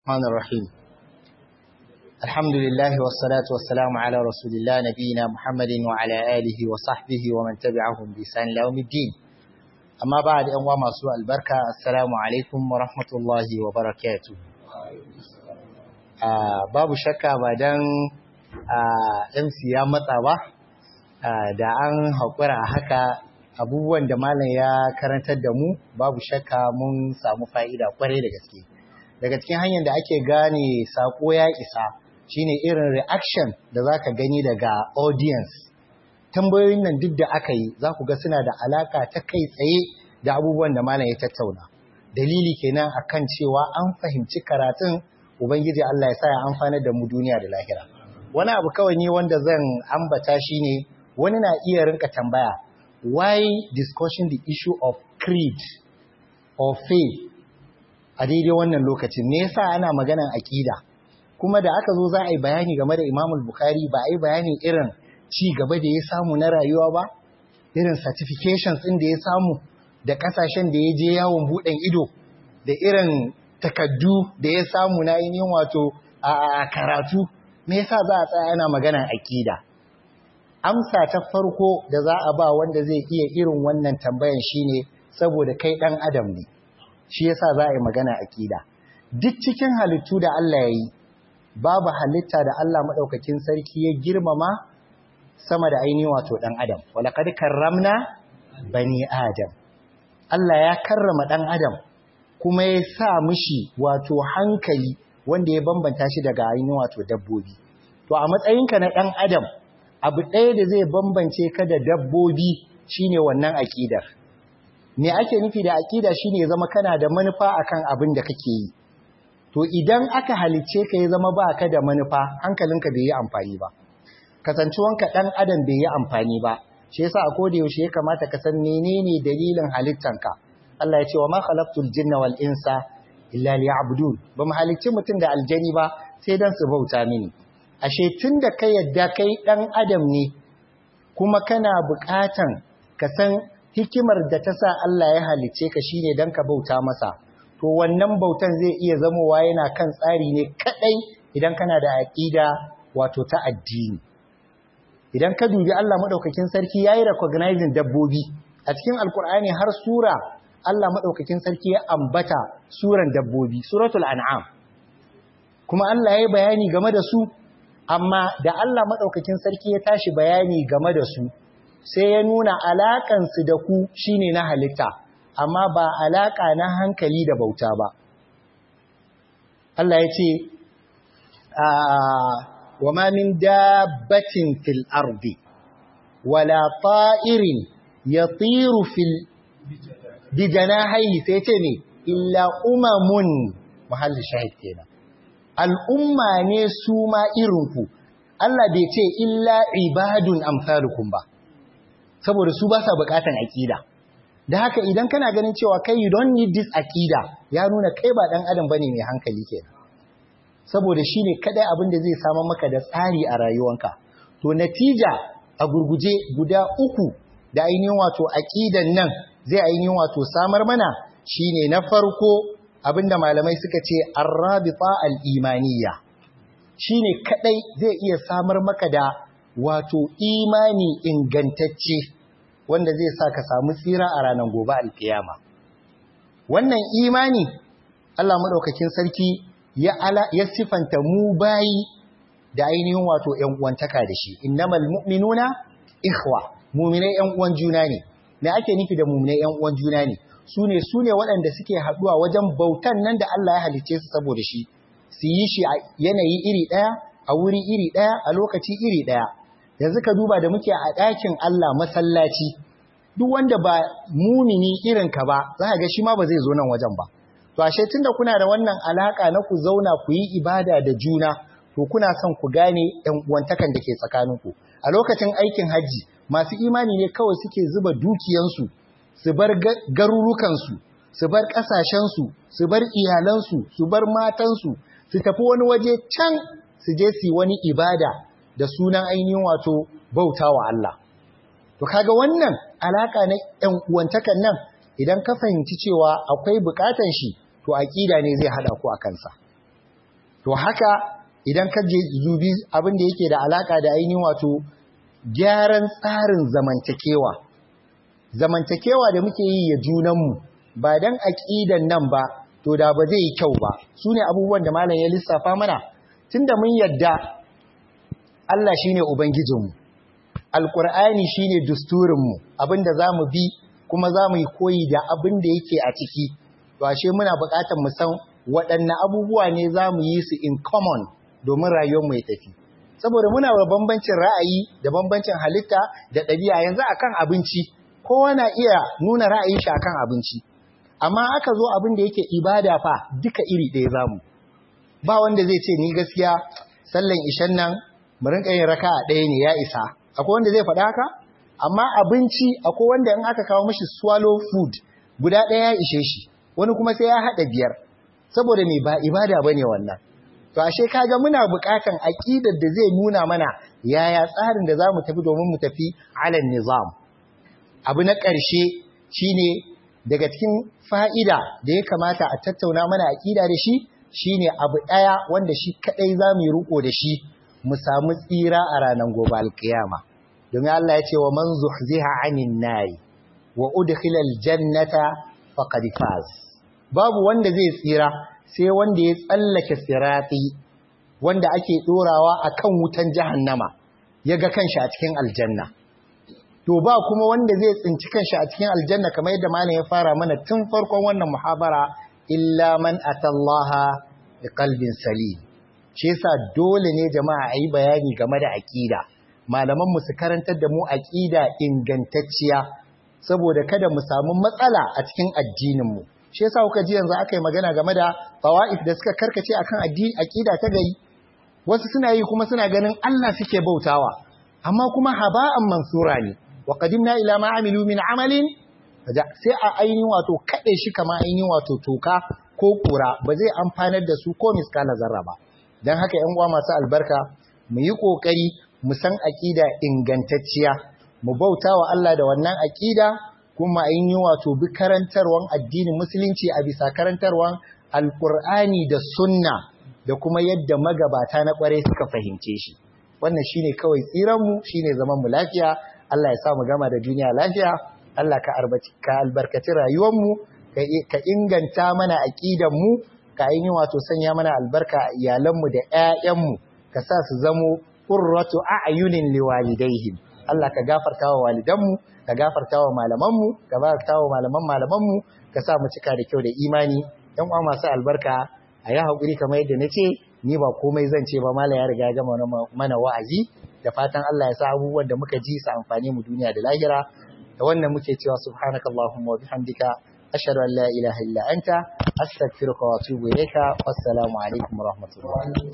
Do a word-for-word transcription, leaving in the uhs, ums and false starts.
الرحمن الرحيم الحمد لله والصلاة والسلام على رسول الله نبينا محمد وعلى آله وصحبه ومن تبعهم بإحسان إلى يوم الدين أما بعد أنواع مسوء البركة السلام عليكم ورحمة الله وبركاته babu shakka ba dan M C ya matsa ba da an haƙura haka abubuwan da malam ya karantar da mu babu shakka mun samu fa'ida kwarai da gaske. Daga cikin hanyar da ake gane sako ya isa shine irin reaction da zaka gani daga audience. Tambayoyin nan duk da aka yi za ku ga suna da alaka ta kai tsaye da abubuwan da malam ya tattauna. Dalili kenan akan cewa an fahimci karatun Ubangiji Allah ya sa ya amfanar da mu duniya da lahira. Wani abu kawai ne wanda zan ambata shine wani na iya rinka tambaya why discussing the issue of creed or faith a daidai wannan lokacin me yasa ana maganan akida kuma da aka zo za a yi bayani game da Imam Bukhari ba a yi bayani irin ci gaba da ya samu na rayuwa ba irin certifications din da ya samu da kasashen da ya je yawon buɗen ido da irin takaddu da ya samu na ainihin wato a karatu me yasa za a tsaya ana maganan akida amsa ta farko da za a ba wanda zai iya irin wannan tambayan shine saboda kai dan adam ne shi yasa za a yi magana akida duk cikin halittu da Allah ya yi babu halitta da Allah madaukakin sarki ya girmama sama da ainihin wato dan adam walaqad karramna bani adam Allah ya karrama dan adam kuma ya sa mishi wato hankali wanda ya bambanta shi daga ainihin wato dabbobi to a matsayinka na dan adam abu ɗaya da zai bambance ka da dabbobi shine wannan akidar me ake nufi da aqida shine ya zama kana da manufa akan abin da kake yi to idan aka halice ka ya zama ba ka da manufa hankalinka bai yi amfani ba kasancewanka dan adam bai yi amfani ba shi yasa a koda yaushe ya kamata ka san menene dalilin halittanka Allah ya ce wa ma khalaqtul jinna wal insa illa liya'budun ba mu halicci mutum da aljani ba sai dan su bauta mini ashe tunda kai yadda kai dan adam ne kuma kana buƙatan ka san hikimar da ta sa Allah ya halice ka shine dan ka bauta masa to wannan bautan zai iya zamowa yana kan tsari ne kadai idan kana da aqida wato ta addini idan ka dubi Allah madaukakin sarki yayi recognizing dabbobi a cikin alkur'ani har sura Allah madaukakin sarki ya ambata suran dabbobi suratul an'am kuma Allah yayi bayani game da su amma da Allah madaukakin sarki ya tashi bayani game da su sai ya nuna alaƙansu da ku shine na halitta amma ba alaƙa na hankali da bauta ba Allah ya ce wa ma min dabbatin fil ardi wala ta'irin yatiru fil bijanahihi sai ce ne illa umamun mahallin shahid kenan al'umma ne su ma irinku Allah bai ce illa ibadun amsalukum ba saboda su ba sa bukatan akida da haka idan kana ganin cewa kai you don't need this akida ya nuna kai ba dan adam bane mai hankali kenan saboda shine kadai abin da zai samu maka da tsari a rayuwanka to natija a gurguje guda uku da ainihin wato akidan nan zai ainihin wato samar mana shine na farko abinda malamai suka ce ar-rabita al-imaniyya shine kadai zai iya samar maka da wato imani ingantacce wanda zai sa ka samu tsira a ranar gobe alkiyama wannan imani Allah madaukakin sarki ya ala ya sifanta mu bayi da ainihin wato ƴan uwantaka da shi innamal mu'minuna ikhwa mu'minai ƴan uwan juna ne me ake nufi da mu'minai ƴan uwan juna ne sune sune waɗanda suke haduwa wajen bautan nan da Allah ya halice su saboda shi su yi shi a yanayi iri daya a wuri iri daya a lokaci iri daya yanzu ka duba da muke a ɗakin Allah masallaci duk wanda ba mumini irin ka ba za ka ga shi ma ba zai zo nan wajen ba to ashe tunda kuna da wannan alaka na ku zauna ku yi ibada da juna to kuna son ku gane ɗan uwantakan da ke tsakaninku a lokacin aikin haji masu imani ne kawai suke zuba dukiyansu su bar garurukansu su bar ƙasashensu su bar iyalansu su bar matansu su tafi wani waje can su je su yi wani ibada da sunan ainihin wato bauta wa Allah. To kaga wannan alaka na ƴan uwantakan nan idan ka fahimci cewa akwai bukatan shi to aqida ne zai hada ku akan sa. to haka idan ka je zubi abin da yake da alaka da ainihin wato gyaran tsarin zamantakewa zamantakewa da muke yi ya junanmu ba dan aqidan nan ba to da ba zai yi kyau ba sune abubuwan da malam ya lissafa mana tunda mun yadda Allah shine ubangijinmu alqur'ani shine dusturinmu abinda zamu bi kuma zamu yi koyi da abin da yake a ciki to ashe muna buƙatar mu san waɗanne abubuwa ne zamu yi su in common domin rayuwar mu ya tafi saboda muna da bambancin ra'ayi da bambancin halitta da ɗabi'a yanzu akan abinci kowa na iya nuna ra'ayin shi akan abinci amma aka zo abin da yake ibada fa duka iri ɗaya zamu ba wanda zai ce ni gaskiya sallan ishan nan mu rinka yin raka'a ɗaya ne ya isa akwai wanda zai faɗa haka amma abinci akwai wanda in aka kawo mishi swallow food guda ɗaya ya ishe shi wani kuma sai ya haɗa biyar saboda me ba ibada bane wannan to ashe kaga muna buƙatan aqidar da zai nuna mana yaya tsarin da zamu tafi domin mu tafi alal nizam abu na ƙarshe shine daga cikin fa'ida da ya kamata a tattauna mana aqida da shi shine abu ɗaya wanda shi kadai zamu yi riko da shi mu samu tsira a ranar gobe alkiyama domin Allah ya ce wa man zuhziha 'anil nari wa udkhila aljannata faqad faz babu wanda zai tsira sai wanda ya tsallake sirati wanda ake dorawa akan wutan jahannama yaga kanshi a cikin aljanna to ba kuma wanda zai tsinci kanshi a cikin aljanna kamar yadda malam ya fara mana tun farkon wannan muhabara illa man atallaha biqalbin salim shi yasa dole ne jama'a ayi bayani game da aqida malaman mu su karantar da mu aqida ingantacciya saboda kada mu samu matsala a cikin addinin mu shi yasa kuka ji yanzu aka yi magana game da fawaid da suka karkace akan addini aqida ta gari wasu suna yi kuma suna ganin Allah suke bautawa amma kuma haba'an mansura ne wa qadimna ila ma amilu min amalin sai a ainihin wato kade shi kama ainihin wato toka ko kura ba zai amfanar da su ko miskala zarra ba dan haka ƴan uwa masu albarka mu yi kokari mu san aqida ingantacciya mu bautawa Allah da wannan aqida kuma ainihin wato bi karantarwan addinin musulunci a bisa karantarwan alqur'ani da sunna da kuma yadda magabata na kware suka fahimce shi wannan shine kawai tsiran mu shine zaman mu lafiya Allah ya sa mu gama da duniya lafiya Allah ka ka albarkaci rayuwar mu ka inganta mana aqidan mu ka yi wato sanya mana albarka a iyalan mu da ƴaƴan mu ka sa su zamo qurratu a'yunin liwalidaihim Allah ka gafarta wa walidan mu ka gafarta wa malaman mu ka gafarta wa malaman malaman mu ka sa mu cika da kyau da imani ɗan uwa masu albarka a yi hakuri kamar yadda nace ni ba komai zan ce ba mala ya riga ya gama mana wa'azi da fatan Allah ya sa abubuwan da muka ji su amfane mu duniya da lahira da wannan muke cewa subhanakallahumma wa bihamdika ashhadu an la ilaha illa anta astaghfiruka wa atubu ilayka wassalamu alaikum wa rahmatullahi